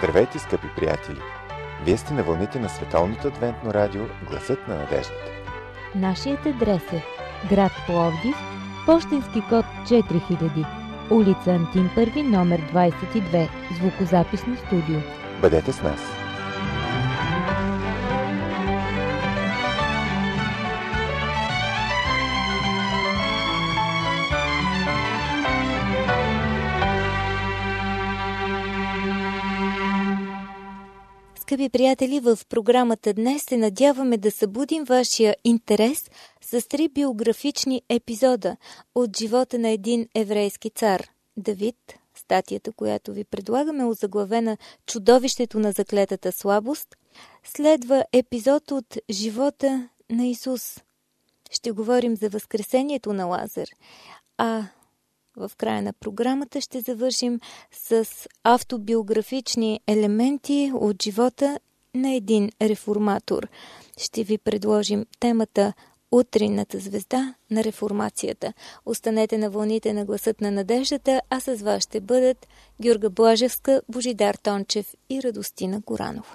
Здравейте, скъпи приятели! Вие сте на вълните на Световното адвентно радио Гласът на надеждата. Нашият адрес е град Пловдив, пощенски код 4000, улица Антим Първи, номер 22, звукозаписно студио. Бъдете с нас! Скъпи приятели, в програмата днес се надяваме да събудим вашия интерес с 3 биографични епизода от живота на един еврейски цар – Давид. Статията, която ви предлагаме, озаглавена "Чудовището на заклетата слабост", следва епизод от живота на Исус. Ще говорим за възкресението на Лазар, а в края на програмата ще завършим с автобиографични елементи от живота на един реформатор. Ще ви предложим темата "Утринната звезда на реформацията". Останете на вълните на Гласът на надеждата, а с вас ще бъдат Георга Блажевска, Божидар Тончев и Радостина Горанова.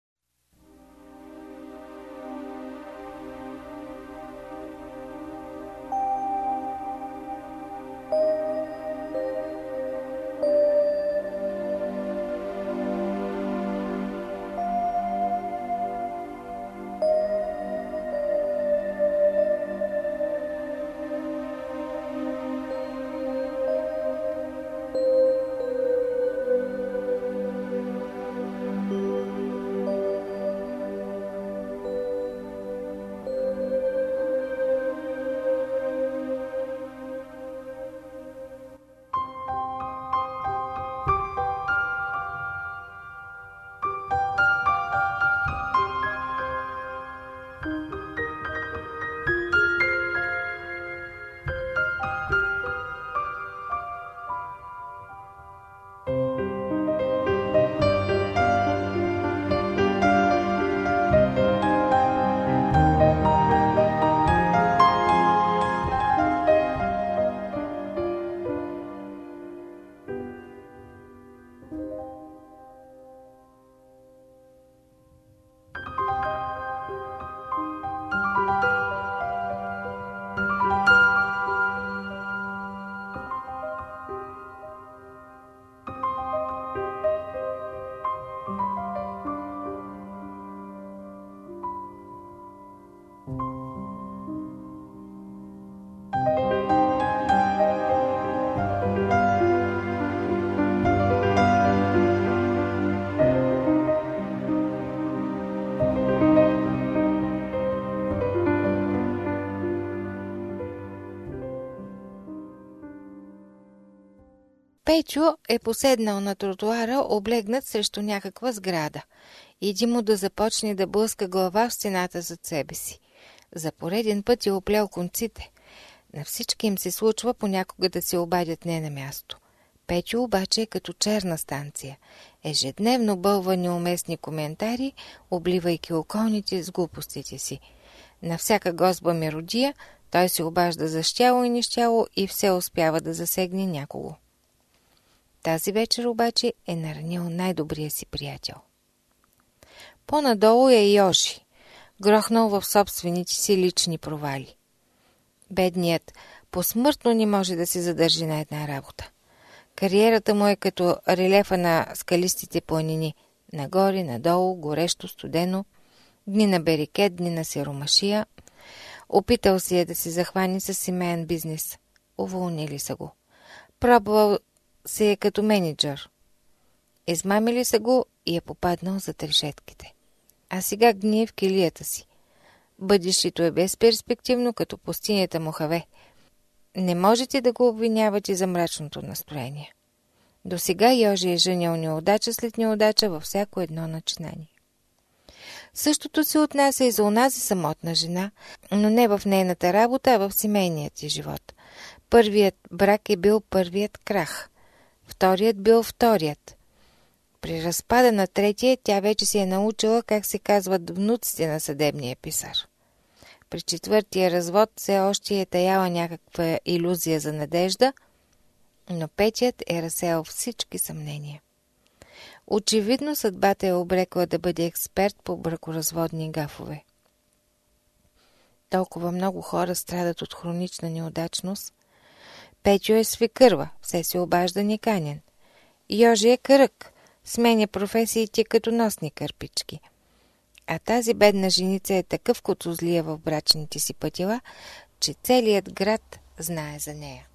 Печо е поседнал на тротуара, облегнат срещу някаква сграда. Иди му да започне да блъска глава в стената зад себе си. За пореден път е оплел конците. На всички им се случва понякога да се обадят не на място. Печо обаче е като черна станция. Ежедневно бълва неуместни коментари, обливайки околните с глупостите си. На всяка госба меродия той се обажда за щяло и нещяло и все успява да засегне някого. Тази вечер обаче е наранил най-добрия си приятел. По-надолу е Йоши, грохнал в собствените си лични провали. Бедният посмъртно не може да се задържи на една работа. Кариерата му е като релефа на скалистите планини. Нагоре, надолу, горещо, студено, дни на берикет, дни на сиромашия. Опитал си е да се захвани с семейен бизнес. Уволнили са го. Пробвал се е като менеджер. Измамили са го и е попаднал за решетките. А сега гние в килията си. Бъдещето е безперспективно, като пустинята Мохаве. Не можете да го обвинявате за мрачното настроение. До сега Йожи е женял неудача след неудача във всяко едно начинание. Същото се отнася и за онази самотна жена, но не в нейната работа, а в семейният ти живот. Първият брак е бил първият крах. Вторият бил вторият. При разпада на третия тя вече си е научила как се казват внуците на съдебния писар. При четвъртия развод все още е таяла някаква илюзия за надежда, но петият е разсеял всички съмнения. Очевидно съдбата е обрекла да бъде експерт по бракоразводни гафове. Толкова много хора страдат от хронична неудачност. Петю е свикърва, все се обажда неканен. Йожи е кърък, сменя професиите като носни кърпички. А тази бедна женица е такъв котозлия в брачните си пътила, че целият град знае за нея.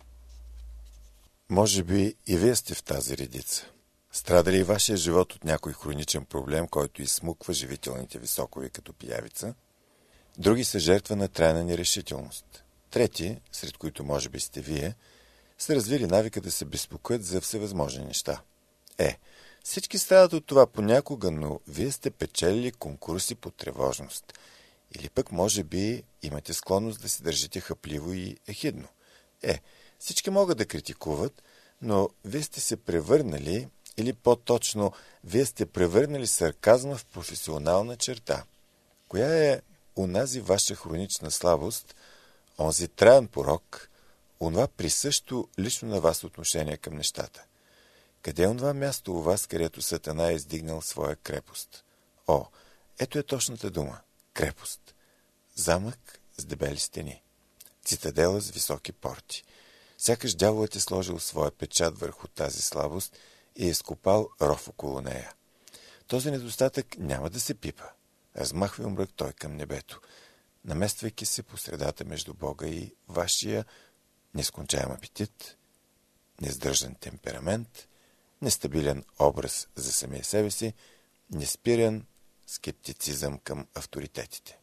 Може би и вие сте в тази редица. Страда ли вашия живот от някой хроничен проблем, който изсмуква живителните ви сокове като пиявица? Други са жертва на трайна нерешителност. Трети, сред които може би сте вие, са развили навика да се безпокоят за всевъзможни неща. Всички страдат от това понякога, но вие сте печелили конкурси по тревожност. Или пък може би имате склонност да се държите хъпливо и ехидно. Всички могат да критикуват, но вие сте се превърнали, или по-точно, вие сте превърнали сарказма в професионална черта. Коя е онази ваша хронична слабост, онзи траен порок, онова присъщо лично на вас отношение към нещата? Къде е онова място у вас, където Сатана е издигнал своя крепост? Ето е точната дума – крепост. Замък с дебели стени. Цитадела с високи порти. Сякаш дяволът е сложил своя печат върху тази слабост и е изкопал ров около нея. Този недостатък няма да се пипа. Размахва и мрък той към небето, намествайки се по средата между Бога и вашия нескончаем апетит, нездържан темперамент, нестабилен образ за самия себе си, неспирен скептицизъм към авторитетите.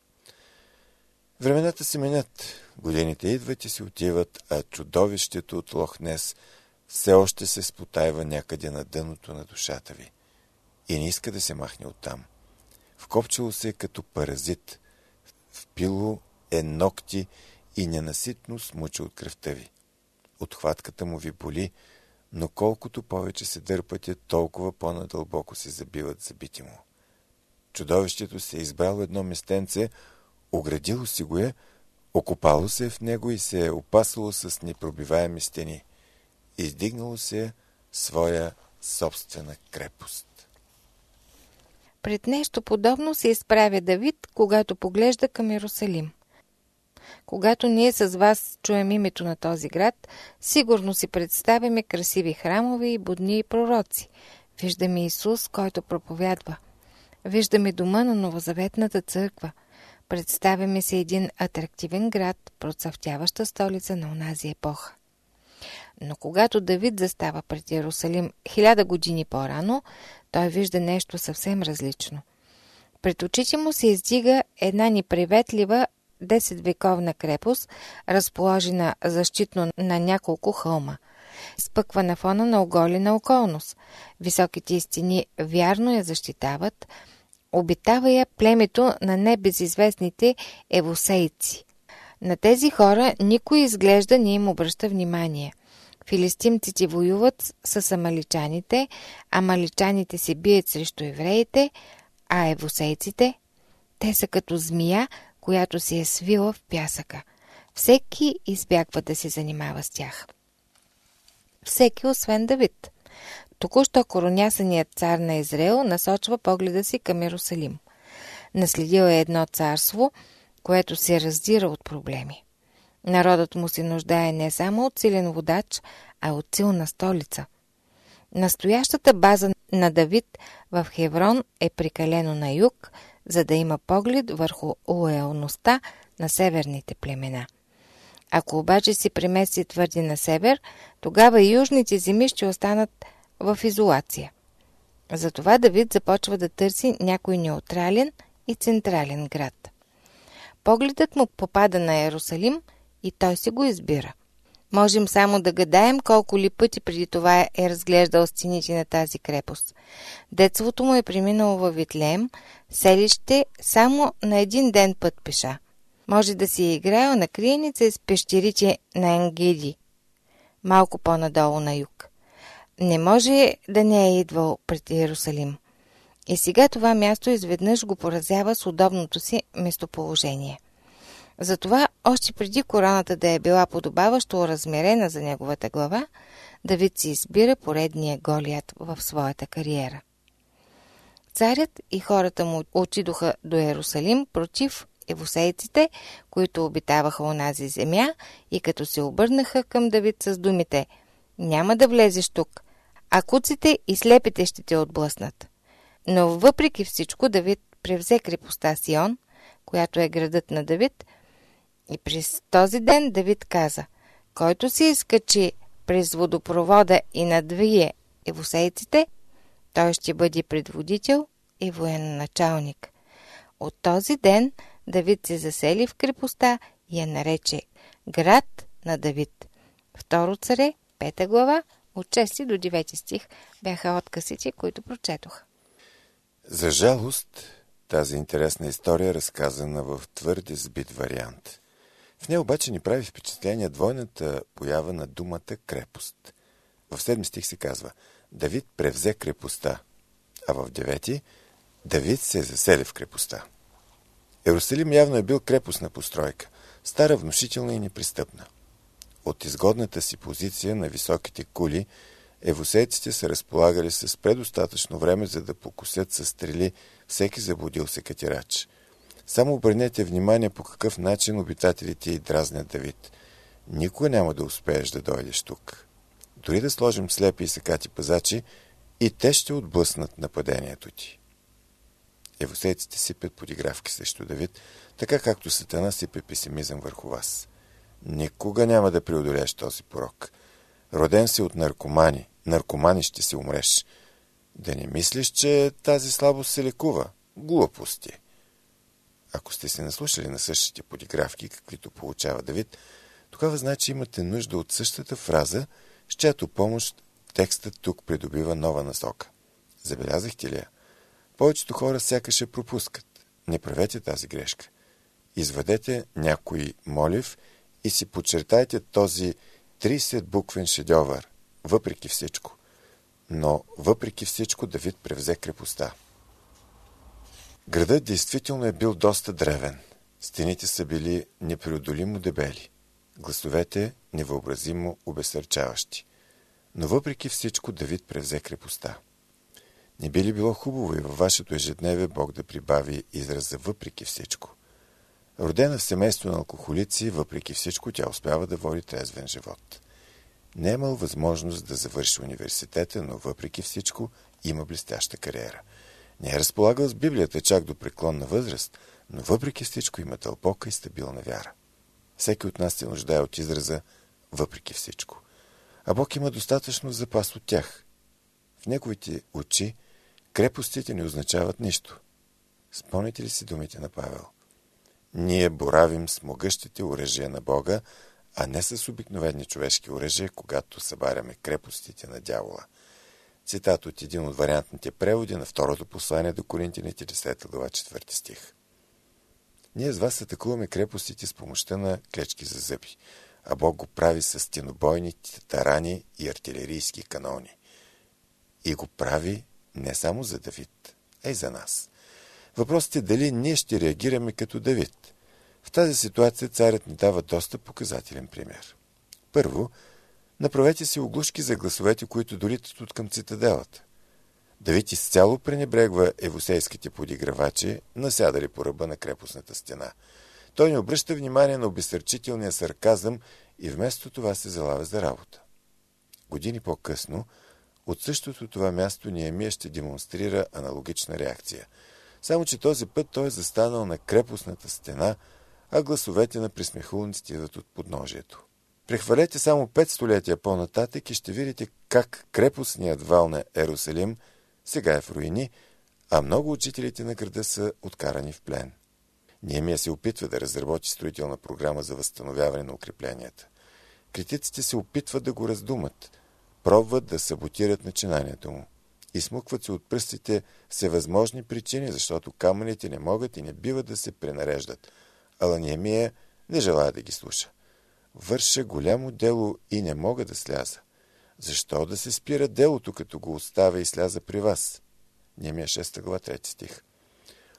Времената се менят, годините идват и се отиват, а чудовището от Лохнес все още се спотайва някъде на дъното на душата ви и не иска да се махне оттам. Вкопчило се като паразит, впило е ногти и ненаситно смуча от кръвта ви. Отхватката му ви боли, но колкото повече се дърпате, толкова по-надълбоко се забиват зъбите му. Чудовището се е избрало едно местенце, оградило си го е, окопало се в него и се е опасало с непробиваеми стени. Издигнало се своя собствена крепост. Пред нещо подобно се изправя Давид, когато поглежда към Йерусалим. Когато ние с вас чуем името на този град, сигурно си представяме красиви храмове и будни пророци. Виждаме Исус, който проповядва. Виждаме дома на новозаветната църква. Представяме се един атрактивен град, процъфтяваща столица на онази епоха. Но когато Давид застава пред Йерусалим 1000 години по-рано, той вижда нещо съвсем различно. Пред очите му се издига една неприветлива 10-вековна крепост, разположена защитно на няколко хълма. Спъква на фона на оголена околност. Високите стени вярно я защитават. Обитава я племето на небезизвестните евусейци. На тези хора никой изглежда не им обръща внимание. Филистимците воюват с амаличаните, амаличаните се бият срещу евреите, а евусейците, те са като змия, която се е свила в пясъка. Всеки избягва да се занимава с тях. Всеки, освен Давид. Току-що коронясаният цар на Израел насочва погледа си към Йерусалим. Наследил е едно царство, което се раздира от проблеми. Народът му се нуждае не само от силен водач, а от силна столица. Настоящата база на Давид в Хеврон е прекалено на юг, за да има поглед върху лоялността на северните племена. Ако обаче се премести твърде на север, тогава и южните земи ще останат в изолация. Затова Давид започва да търси някой неутрален и централен град. Погледът му попада на Йерусалим и той се го избира. Можем само да гадаем колко ли пъти преди това е разглеждал стените на тази крепост. Детството му е преминало във Витлеем, селище само на един ден път пеша. Може да си е играел на криеница с пещерите на Енгеди, малко по-надолу на юг. Не може да не е идвал пред Йерусалим. И сега това място изведнъж го поразява с удобното си местоположение. Затова, още преди короната да е била подобаващо размерена за неговата глава, Давид си избира поредния Голият в своята кариера. Царят и хората му отидоха до Иерусалим против евусейците, които обитаваха онази земя, и като се обърнаха към Давид с думите: „Няма да влезеш тук, а куците и слепите ще те отблъснат“. Но въпреки всичко Давид превзе крепостта Сион, която е градът на Давид, и през този ден Давид каза: „Който се изкачи през водопровода и надвие евусейците, той ще бъде предводител и военачалник“. От този ден Давид се засели в крепостта и я нарече Град на Давид. Второ царе, 5 глава, от 6 до 9 стих бяха откъсите, които прочетох. За жалост, тази интересна история е разказана в твърде сбит вариант. В нея обаче ни прави впечатление двойната поява на думата крепост. В 7 стих се казва: Давид превзе крепостта, а в 9 Давид се засели в крепостта. Иерусалим явно е бил крепостна постройка, стара, внушителна и непристъпна. От изгодната си позиция на високите кули, евусейците са разполагали с предостатъчно време, за да покусят със стрели всеки заблудил се катирач. Само обърнете внимание по какъв начин обитателите й дразнят Давид. Никога няма да успееш да дойдеш тук. Дори да сложим слепи и сакати пазачи, и те ще отблъснат нападението ти. Евусейците сипят подигравки срещу Давид, така както Сатана сипе песимизъм върху вас. Никога няма да преодолееш този порок. Роден си от наркомани. Наркомани ще си умреш. Да не мислиш, че тази слабост се лекува. Глупости. Ако сте се наслушали на същите подигравки, каквито получава Давид, тогава значи имате нужда от същата фраза, с чиято помощ текстът тук придобива нова насока. Забелязахте ли я? Повечето хора сякаш я пропускат. Не правете тази грешка. Извадете някой молив и си подчертайте този 30-буквен шедьовър, въпреки всичко. Но въпреки всичко Давид превзе крепостта. Градът действително е бил доста древен. Стените са били непреодолимо дебели. Гласовете невъобразимо обезсърчаващи. Но въпреки всичко Давид превзе крепостта. Не би ли било хубаво и във вашето ежедневие Бог да прибави израза въпреки всичко? Родена в семейство на алкохолици, въпреки всичко тя успява да води трезвен живот. Не е имал възможност да завърши университета, но въпреки всичко има блестяща кариера. Не е разполагал с Библията чак до преклонна възраст, но въпреки всичко има дълбока и стабилна вяра. Всеки от нас се нуждае от израза въпреки всичко. А Бог има достатъчно запас от тях. В неговите очи крепостите не означават нищо. Спомните ли си думите на Павел? Ние боравим с могъщите оръжия на Бога, а не с обикновени човешки оръжия, когато събаряме крепостите на дявола. Цитат от един от вариантните преводи на второто послание до Коринтяните, 10 глава, 4 стих. Ние с вас атакуваме крепостите с помощта на клечки за зъби, а Бог го прави с стенобойни, тарани и артилерийски канони. И го прави не само за Давид, а и за нас. Въпросът е дали ние ще реагираме като Давид. В тази ситуация царят ни дава доста показателен пример. Първо, направете си оглушки за гласовете, които долитат от към цитаделата. Давид изцяло пренебрегва евусейските подигравачи, насядали по ръба на крепостната стена. Той не обръща внимание на обезсърчителния сарказъм и вместо това се залавя за работа. Години по-късно, от същото това място Неемия ще демонстрира аналогична реакция. Само че този път той е застанал на крепостната стена, а гласовете на присмехулниците идват от подножието. Прехвалете само 5 столетия по-нататък и ще видите как крепостният вал на Иерусалим сега е в руини, а много от жителите на града са откарани в плен. Неемия се опитва да разработи строителна програма за възстановяване на укрепленията. Критиците се опитват да го раздумат, пробват да саботират начинанието му. Изсмукват се от пръстите всевъзможни причини, защото камъните не могат и не биват да се пренареждат. Ала Неемия не желая да ги слуша. Върша голямо дело и не мога да сляза. Защо да се спира делото, като го оставя и сляза при вас? Неемия 6 глава 3 стих.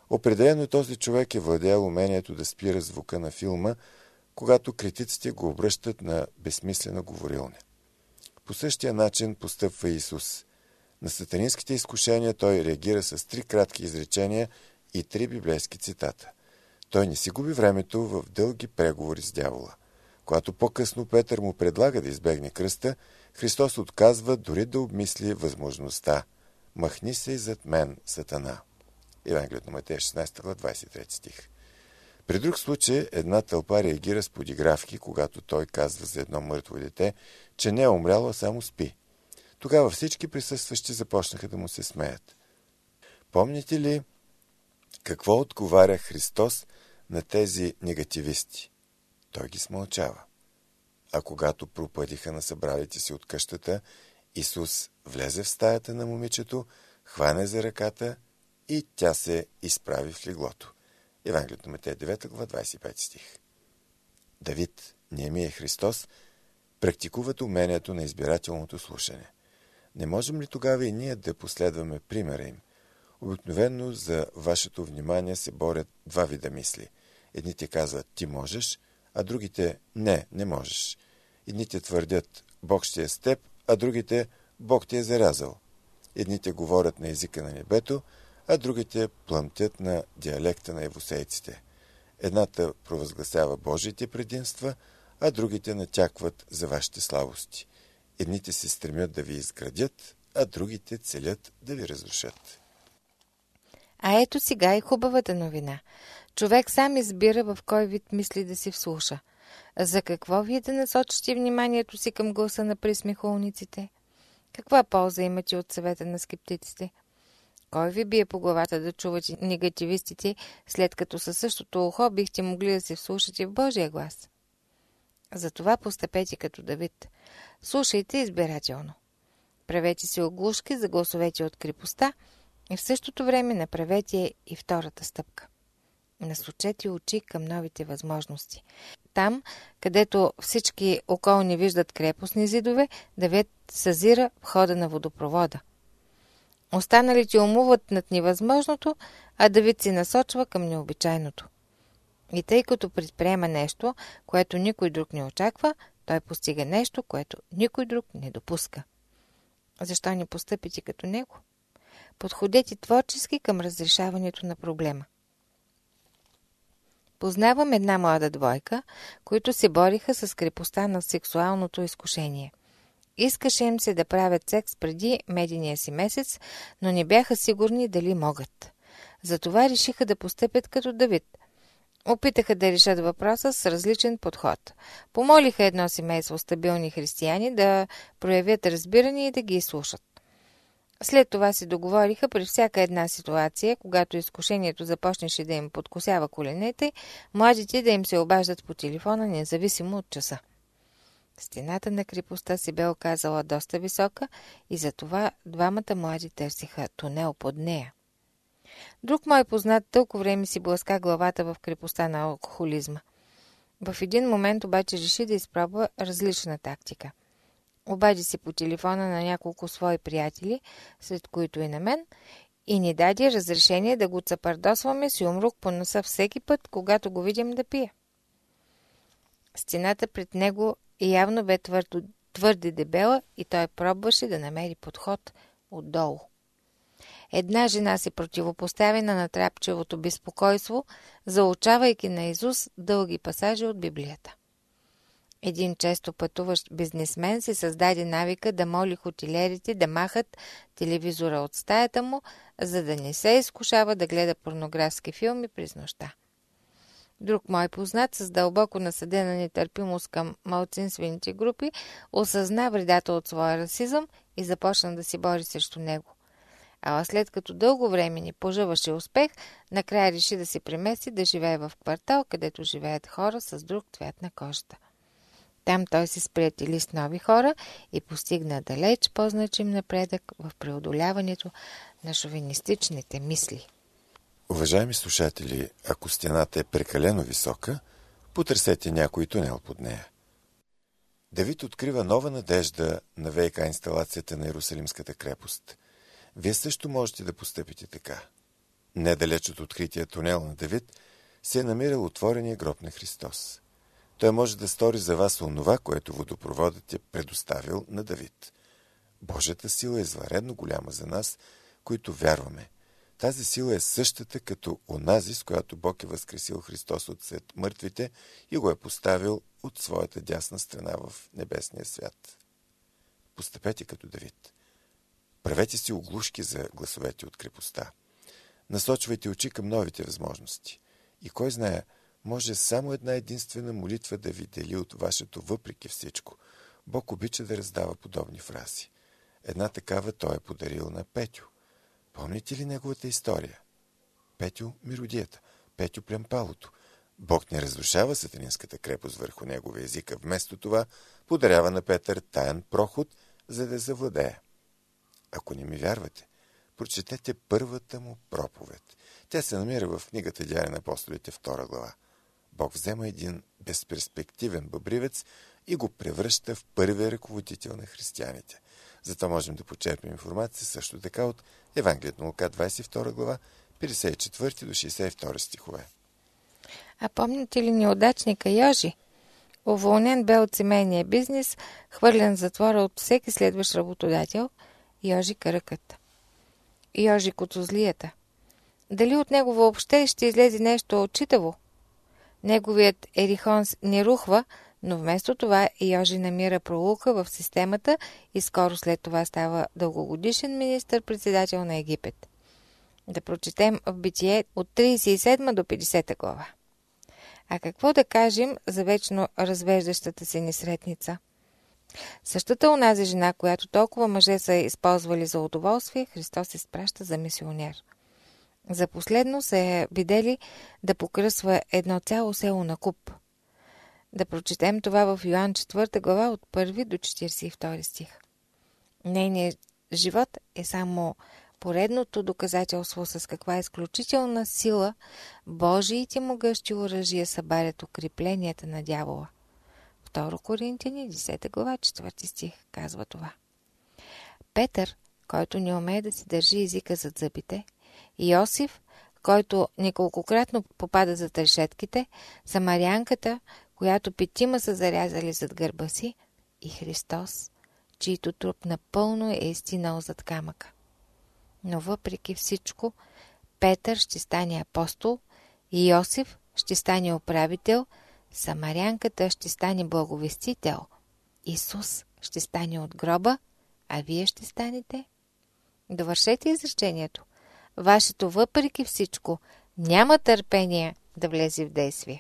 Определено този човек е владял умението да спира звука на филма, когато критиците го обръщат на безсмислена говорилня. По същия начин постъпва Исус. На сатанинските изкушения той реагира с 3 кратки изречения и 3 библейски цитата. Той не си губи времето в дълги преговори с дявола. Когато по-късно Петър му предлага да избегне кръста, Христос отказва дори да обмисли възможността. Махни се зад мен, Сатана. Евангелието на Матея 16 глава 23 стих. При друг случай една тълпа реагира с подигравки, когато той казва за едно мъртво дете, че не е умряло, а само спи. Тогава всички присъстващи започнаха да му се смеят. Помните ли какво отговаря Христос на тези негативисти? Той ги смълчава. А когато пропъдиха на събралите си от къщата, Исус влезе в стаята на момичето, хване за ръката и тя се изправи в леглото. Евангелието на Матея 9 глава 25 стих. Давид, Неемия Христос, практикуват умението на избирателното слушане. Не можем ли тогава и ние да последваме примера им? Обикновено за вашето внимание се борят 2 вида мисли. Едните казват «ти можеш», а другите «не можеш». Едните твърдят «Бог ще е с теб», а другите «Бог ти е зарязал». Едните говорят на езика на небето, а другите плъмтят на диалекта на евусейците. Едната провъзгласява Божиите предимства, а другите натякват за вашите слабости. Едните се стремят да ви изградят, а другите целят да ви разрушат. А ето сега и хубавата новина. Човек сам избира в кой вид мисли да си вслуша. За какво вие да насочите вниманието си към гласа на присмехулниците? Каква полза имате от съвета на скептиците? Кой ви бие по главата да чувате негативистите, след като със същото ухо бихте могли да се вслушате в Божия глас? Затова постъпете като Давид. Слушайте избирателно. Правете си оглушки за гласовете от крепостта и в същото време направете и втората стъпка. Насочете очи към новите възможности. Там, където всички околни виждат крепостни зидове, Давид съзира входа на водопровода. Останалите умуват над невъзможното, а Давид се насочва към необичайното. И тъй като предприема нещо, което никой друг не очаква, той постига нещо, което никой друг не допуска. Защо не постъпите като него? Подходете творчески към разрешаването на проблема. Познавам една млада двойка, които се бориха с крепостта на сексуалното изкушение. Искаше им се да правят секс преди медения си месец, но не бяха сигурни дали могат. Затова решиха да постъпят като Давид. Опитаха да решат въпроса с различен подход. Помолиха едно семейство стабилни християни да проявят разбиране и да ги слушат. След това се договориха при всяка една ситуация, когато изкушението започнеше да им подкосява коленете, младите да им се обаждат по телефона, независимо от часа. Стената на крепостта се бе оказала доста висока и затова двамата млади търсиха тунел под нея. Друг мой познат толкова време си блъска главата в крепостта на алкохолизма. В един момент обаче реши да изпробва различна тактика. Обади се по телефона на няколко свои приятели, сред които и на мен, и ни даде разрешение да го цапардосваме с юмрук по носа всеки път, когато го видим да пие. Стената пред него явно бе твърде дебела и той пробваше да намери подход отдолу. Една жена се противопостави на натрапчевото безпокойство, заучавайки наизуст дълги пасажи от Библията. Един често пътуващ бизнесмен си създаде навика да моли хотелиерите да махат телевизора от стаята му, за да не се изкушава да гледа порнографски филми през нощта. Друг мой познат с дълбоко насъдена нетърпимост към малцинствените групи осъзна вредата от своя расизъм и започна да се бори срещу него. А след като дълго време не пожъваше успех, накрая реши да се премести да живее в квартал, където живеят хора с друг цвят на кожата. Там той се сприятели с нови хора и постигна далеч по-значим напредък в преодоляването на шовинистичните мисли. Уважаеми слушатели, ако стената е прекалено висока, потърсете някой тунел под нея. Давид открива нова надежда на ВиК инсталацията на Иерусалимската крепост. Вие също можете да постъпите така. Недалеч от открития тунел на Давид се е намирал отворения гроб на Христос. Той може да стори за вас онова, което водопроводът е предоставил на Давид. Божията сила е извънредно голяма за нас, които вярваме. Тази сила е същата като онази, с която Бог е възкресил Христос от сред мъртвите и го е поставил от своята дясна страна в небесния свят. Постъпете като Давид. Правете си оглушки за гласовете от крепостта. Насочвайте очи към новите възможности. И кой знае, може само една единствена молитва да ви дели от вашето въпреки всичко. Бог обича да раздава подобни фрази. Една такава той е подарил на Петю. Помните ли неговата история? Петю миродията, Петю плямпалото. Бог не разрушава сатанинската крепост върху неговия език, а вместо това подарява на Петър таен проход, за да завладее. Ако не ми вярвате, прочетете първата му проповед. Тя се намира в книгата Деяния на апостолите, 2 глава. Бог взема един безперспективен бъбривец и го превръща в първия ръководител на християните. Затова можем да почерпим информация също така от Евангелието на Лука, 22 глава, 54 до 62 стихове. А помните ли неудачника Йожи? Уволнен бе от семейния бизнес, хвърлен в затвора от всеки следващ работодател, Йожи Каракът. Йожи Котозлията. Дали от него въобще ще излезе нещо читаво? Неговият ерихон не рухва, но вместо това Йожи намира пролука в системата и скоро след това става дългогодишен министър-председател на Египет. Да прочетем в Битие от 37 до 50 глава. А какво да кажем за вечно развеждащата се несретница? Същата онази жена, която толкова мъже са използвали за удоволствие, Христос изпраща за мисионер. За последно се е видели да покръсва едно цяло село на куп. Да прочетем това в Йоан 4 глава от 1 до 42 стих. Нейният живот е само поредното доказателство с каква изключителна сила Божиите могъщи оръжия събарят укрепленията на дявола. 2 Коринтияни 10 глава 4 стих казва това. Петър, който не умее да си държи езика зад зъбите, Йосиф, който неколкократно попада зад решетките, самарянката, която 5 са зарязали зад гърба си, и Христос, чийто труп напълно е изтинал зад камъка. Но въпреки всичко, Петър ще стане апостол, и Йосиф ще стане управител, самарянката ще стане благовестител, Исус ще стане от гроба, а вие ще станете. Довършете изречението. Вашето въпреки всичко няма търпение да влезе в действие.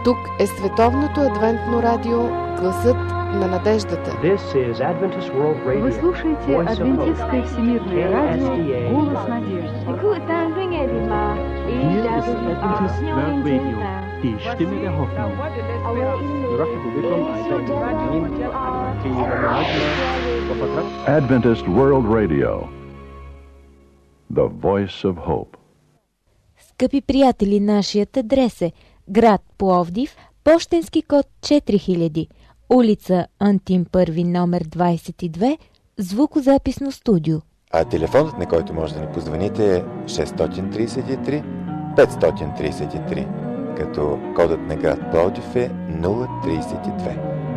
Тук е Световното адвентно радио Гласът на надеждата. Вы слушаете Адвентистское всемирное радио Голос надежды. Die Stimme der Hoffnung. Adventist World Radio, the voice of hope. Скъпи приятели, нашият адрес е град Пловдив, пощенски код 4000, улица Антим Първи, номер 22, звукозаписно студио. А телефонът, на който може да ни позвоните, е 633 533, като кодът на град Пловдив е 032.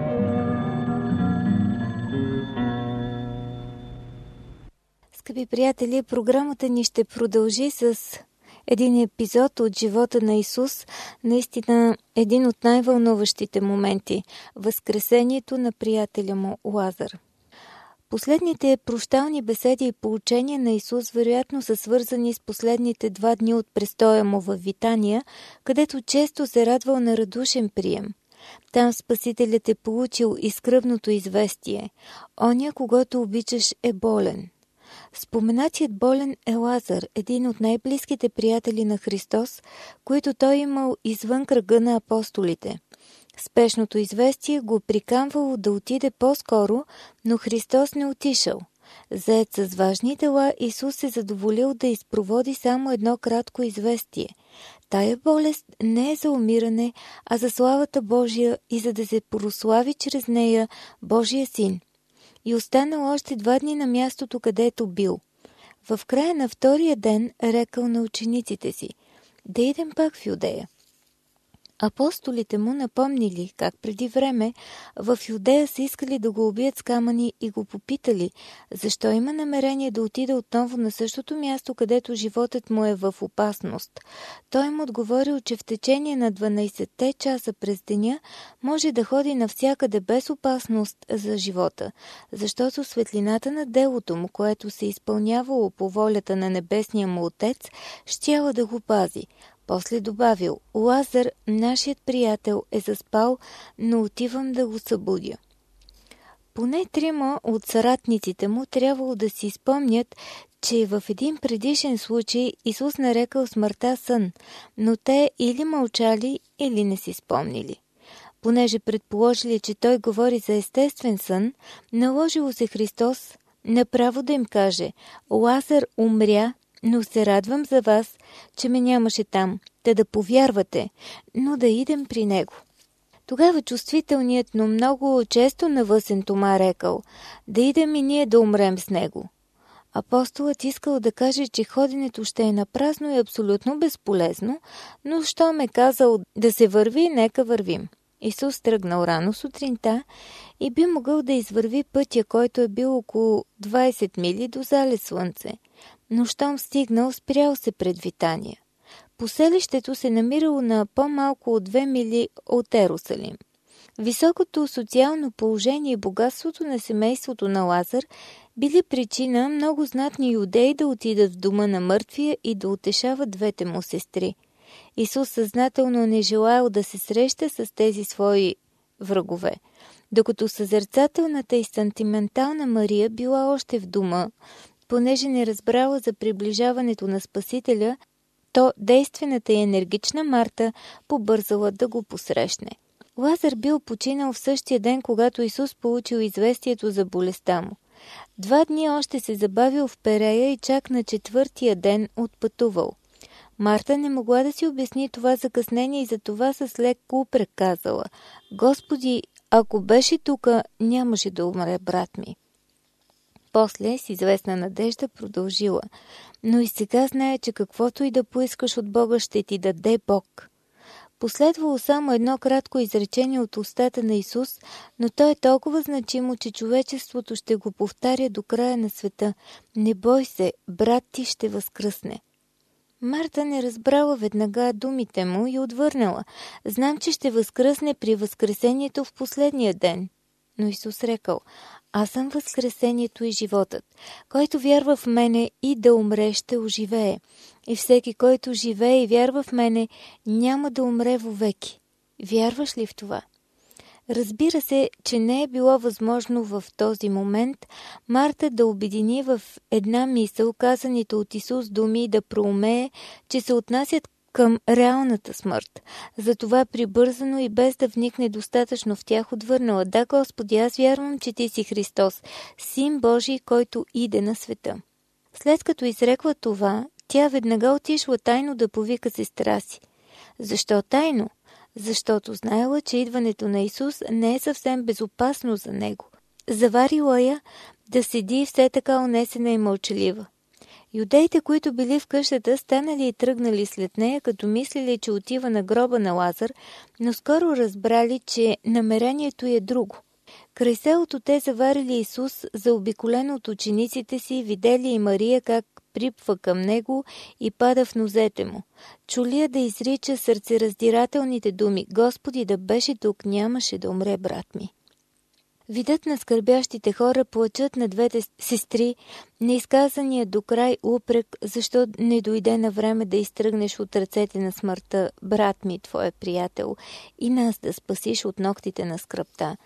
Скъпи приятели, програмата ни ще продължи с един епизод от живота на Исус, наистина един от най-вълнуващите моменти – възкресението на приятеля му Лазар. Последните прощални беседи и поучения на Исус вероятно са свързани с последните 2 дни от престоя му във Витания, където често се радвал на радушен прием. Там Спасителят е получил изкръвното известие – оня, когато обичаш, е болен. Споменатият болен е Лазар, един от най-близките приятели на Христос, които той имал извън кръга на апостолите. Спешното известие го приканвало да отиде по-скоро, но Христос не отишъл. Заед с важни дела, Исус се задоволил да изпроводи само едно кратко известие. Тая болест не е за умиране, а за славата Божия и за да се прослави чрез нея Божия Син. И останал още 2 дни на мястото, където бил. В края на втория ден рекал на учениците си: да идем пак в Юдея. Апостолите му напомнили как преди време в Юдея са искали да го убият с камъни и го попитали, защо има намерение да отиде отново на същото място, където животът му е в опасност. Той им отговорил, че в течение на 12-те часа през деня може да ходи навсякъде без опасност за живота, защото светлината на делото му, което се изпълнявало по волята на небесния му Отец, щяла да го пази. После добавил: Лазар, нашият приятел, е заспал, но отивам да го събудя. Поне 3 от съратниците му трябвало да си спомнят, че в един предишен случай Исус нарекал смъртта сън, но те или мълчали, или не си спомнили. Понеже предположили, че той говори за естествен сън, наложило се Христос направо да им каже: Лазар умря, но се радвам за вас, че ме нямаше там, да повярвате, но да идем при него. Тогава чувствителният, но много често навъсен Тома рекал: да идем и ние да умрем с него. Апостолът искал да каже, че ходенето ще е напразно и абсолютно безполезно, но щом е казал да се върви, нека вървим. Исус тръгнал рано сутринта и би могъл да извърви пътя, който е бил около 20 мили до залез слънце. Но щом стигнал, спрял се пред Витания. Поселището се намирало на по-малко от 2 мили от Ерусалим. Високото социално положение и богатството на семейството на Лазар били причина много знатни юдеи да отидат в дома на мъртвия и да утешават 2 му сестри. Исус съзнателно не желаял да се среща с тези свои врагове. Докато съзерцателната и сантиментална Мария била още в дома, понеже не разбрала за приближаването на Спасителя, то действената и енергична Марта побързала да го посрещне. Лазар бил починал в същия ден, когато Исус получил известието за болестта му. 2 дни още се забавил в Перея и чак на 4-тия ден отпътувал. Марта не могла да си обясни това закъснение и затова с лек упрек казала: Господи, ако беше тука, нямаше да умре брат ми. После с известна надежда продължила: но и сега знае, че каквото и да поискаш от Бога, ще ти даде Бог. Последвало само едно кратко изречение от устата на Исус, но то е толкова значимо, че човечеството ще го повтаря до края на света: не бой се, брат ти ще възкръсне. Марта не разбрала веднага думите му и отвърнала: знам, че ще възкръсне при възкресението в последния ден. Но Исус рекал: аз съм възкресението и животът. Който вярва в мене и да умре, ще оживее. И всеки, който живее и вярва в мене, няма да умре вовеки. Вярваш ли в това? Разбира се, че не е било възможно в този момент Марта да обедини в една мисъл казаните от Исус думи и да проумее, че се отнасят към реалната смърт. Затова прибързано и без да вникне достатъчно в тях отвърнала: да, Господи, аз вярвам, че Ти си Христос, Син Божий, който иде на света. След като изрекла това, тя веднага отишла тайно да повика сестра си. Защо тайно? Защото знаела, че идването на Исус не е съвсем безопасно за него. Заварила я да седи все така унесена и мълчалива. Юдеите, които били в къщата, станали и тръгнали след нея, като мислили, че отива на гроба на Лазар, но скоро разбрали, че намерението е друго. Край селото те заварили Исус, заобиколен от учениците си, видели и Мария как припва към него и пада в нозете му. Чули я да изрича сърцераздирателните думи: Господи, да беше тук, нямаше да умре брат ми. Видът на скърбящите хора, плачът на двете сестри, неизказания до край упрек, защо не дойде на време да изтръгнеш от ръцете на смъртта, брат ми, твоя приятел, и нас да спасиш от ногтите на скръбта.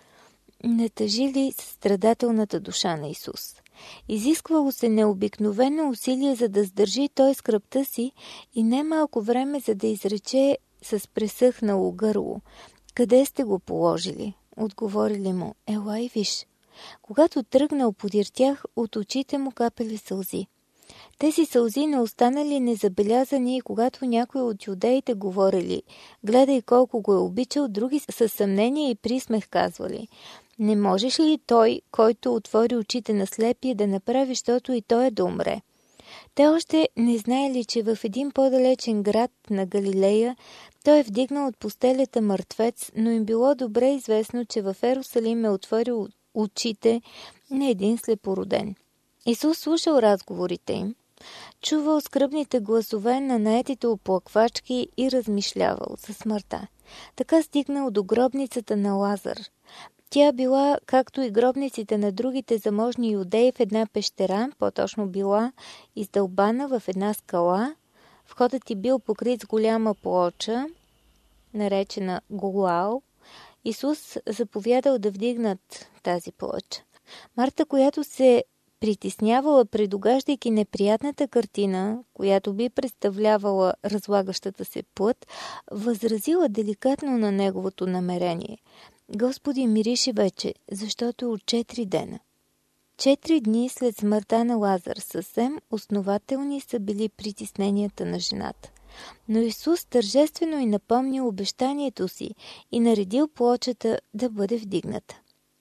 Не тъжи ли страдателната душа на Исус? Изисквало се необикновено усилие, за да сдържи той скръбта си и немалко време, за да изрече с пресъхнало гърло: къде сте го положили? Отговорили му: елай виж. Когато тръгнал подир тях, от очите му капели сълзи. Тези сълзи не останали незабелязани и когато някои от юдеите говорили: гледай колко го е обичал, други със съмнение и присмех казвали: не можеш ли той, който отвори очите на слепия, да направи, защото и той да умре? Те още не знаели, че в един по-далечен град на Галилея той е вдигнал от постелята мъртвец, но им било добре известно, че в Ерусалим е отворил очите на един слепороден. Исус слушал разговорите им, чувал скръбните гласове на наетите оплаквачки и размишлявал за смъртта. Така стигнал до гробницата на Лазар. Тя била, както и гробниците на другите заможни юдеи, в една пещера, по-точно била издълбана в една скала. Входът й бил покрит с голяма плоча, наречена Голуал. Исус заповядал да вдигнат тази плоча. Марта, която се притеснявала, предугаждайки неприятната картина, която би представлявала разлагащата се плът, възразила деликатно на неговото намерение. Господи, мирише вече, защото от 4 дена. 4 дни след смъртта на Лазар съвсем основателни са били притесненията на жената. Но Исус тържествено и напомнил обещанието си и наредил плочата да бъде вдигната.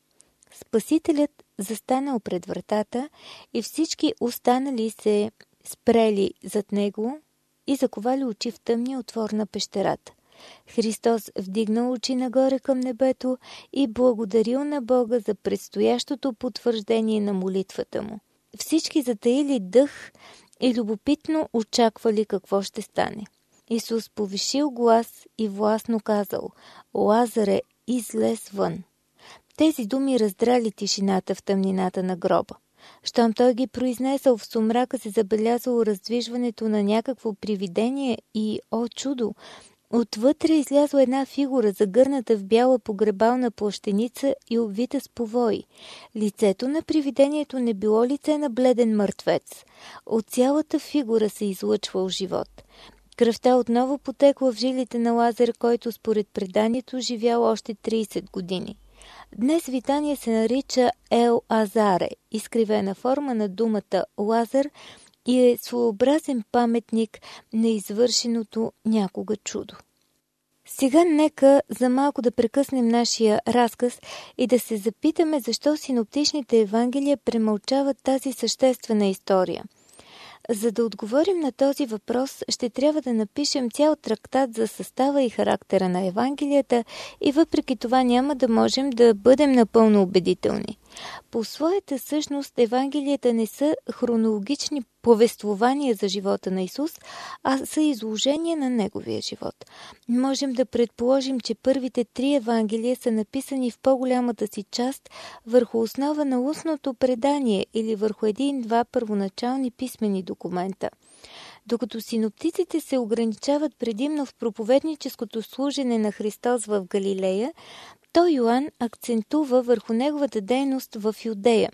Спасителят застанал пред вратата и всички останали се спрели зад него и заковали очи в тъмния отвор на пещерата. Христос вдигнал очи нагоре към небето и благодарил на Бога за предстоящото потвърждение на молитвата му. Всички затаили дъх и любопитно очаквали какво ще стане. Исус повишил глас и властно казал: Лазаре, излез вън. Тези думи раздрали тишината в тъмнината на гроба. Щом той ги произнесъл, в сумрака се забелязало раздвижването на някакво привидение и, о чудо, отвътре излязла една фигура, загърната в бяла погребална плащеница и обвита с повои. Лицето на привидението не било лице на бледен мъртвец. От цялата фигура се излъчвал живот. Кръвта отново потекла в жилите на Лазар, който според преданието живял още 30 години. Днес Витания се нарича Ел Азаре, изкривена форма на думата Лазар, и е своеобразен паметник на извършеното някога чудо. Сега нека за малко да прекъснем нашия разказ и да се запитаме защо синоптичните евангелия премълчават тази съществена история. За да отговорим на този въпрос, ще трябва да напишем цял трактат за състава и характера на евангелията и въпреки това няма да можем да бъдем напълно убедителни. По своята същност евангелията не са хронологични повествования за живота на Исус, а са изложения на Неговия живот. Можем да предположим, че първите 3 евангелия са написани в по-голямата си част върху основа на устното предание или върху 1-2 първоначални писмени документа. Докато синоптиците се ограничават предимно в проповедническото служене на Христос в Галилея, то Йоан акцентува върху неговата дейност в Юдея.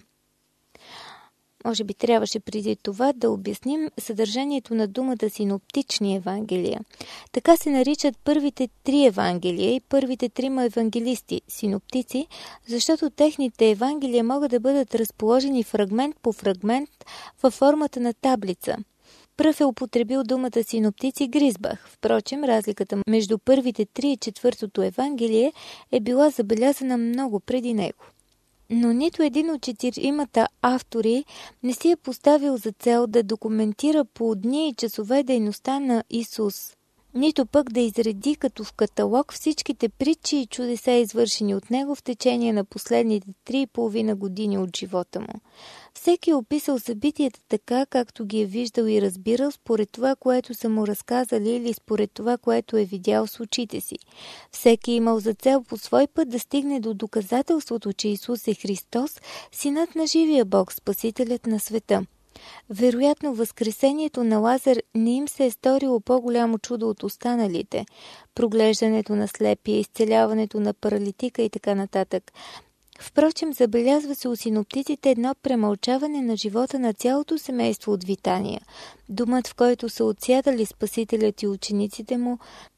Може би трябваше преди това да обясним съдържанието на думата синоптични евангелия. Така се наричат първите 3 евангелия и първите 3 евангелисти, синоптици, защото техните евангелия могат да бъдат разположени фрагмент по фрагмент във формата на таблица. Пръв е употребил думата синоптици Гризбах. Впрочем, разликата между първите 3 и 4-то евангелие е била забелязана много преди него. Но нито един от 4 автори не си е поставил за цел да документира по дни и часове дейността на Исус, нито пък да изреди като в каталог всичките притчи и чудеса, извършени от него в течение на последните 3,5 години от живота му. Всеки е описал събитията така, както ги е виждал и разбирал, според това, което са му разказали или според това, което е видял с очите си. Всеки е имал за цел по свой път да стигне до доказателството, че Исус е Христос, Синът на живия Бог, Спасителят на света. Вероятно, възкресението на Лазар не им се е сторило по-голямо чудо от останалите. Проглеждането на слепия, изцеляването на паралитика и така нататък. Впрочем, забелязва се у синоптиците едно премълчаване на живота на цялото семейство от Витания. Домът, в който са отсядали Спасителят и учениците му,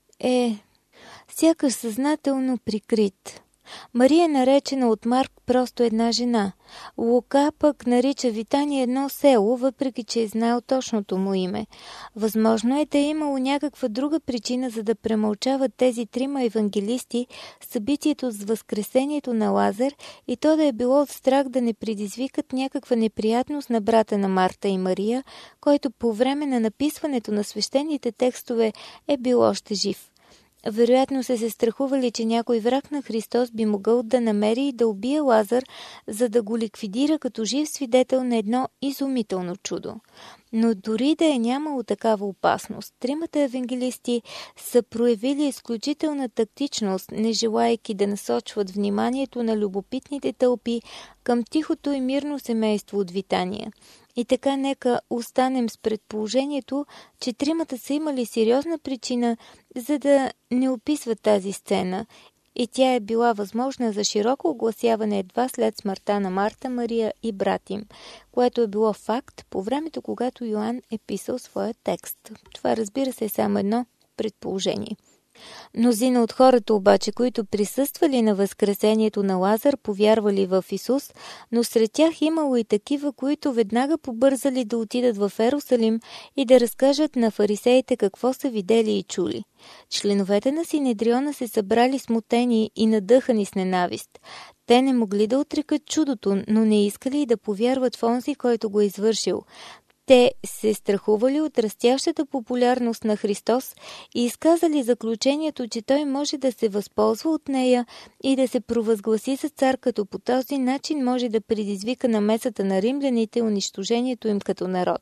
е сякаш съзнателно прикрит. Мария е наречена от Марк просто една жена. Лука пък нарича Витания едно село, въпреки че е знаел точното му име. Възможно е да е имало някаква друга причина, за да премълчават тези 3 евангелисти събитието с възкресението на Лазар и то да е било от страх да не предизвикат някаква неприятност на брата на Марта и Мария, който по време на написването на свещените текстове е бил още жив. Вероятно са се страхували, че някой враг на Христос би могъл да намери и да убие Лазар, за да го ликвидира като жив свидетел на едно изумително чудо. Но дори да е нямало такава опасност, 3 евангелисти са проявили изключителна тактичност, не желаейки да насочват вниманието на любопитните тълпи към тихото и мирно семейство от Витания. И така нека останем с предположението, че 3 са имали сериозна причина, за да не описват тази сцена, и тя е била възможна за широко огласяване едва след смъртта на Марта, Мария и брат им, което е било факт по времето, когато Йоан е писал своя текст. Това, разбира се, е само едно предположение. Мнозина от хората обаче, които присъствали на възкресението на Лазар, повярвали в Исус, но сред тях имало и такива, които веднага побързали да отидат в Ерусалим и да разкажат на фарисеите какво са видели и чули. Членовете на Синедриона се събрали смутени и надъхани с ненавист. Те не могли да отрекат чудото, но не искали и да повярват в онзи, който го е извършил. Те се страхували от растящата популярност на Христос и изказали заключението, че той може да се възползва от нея и да се провъзгласи за цар, като по този начин може да предизвика намесата на римляните и унищожението им като народ.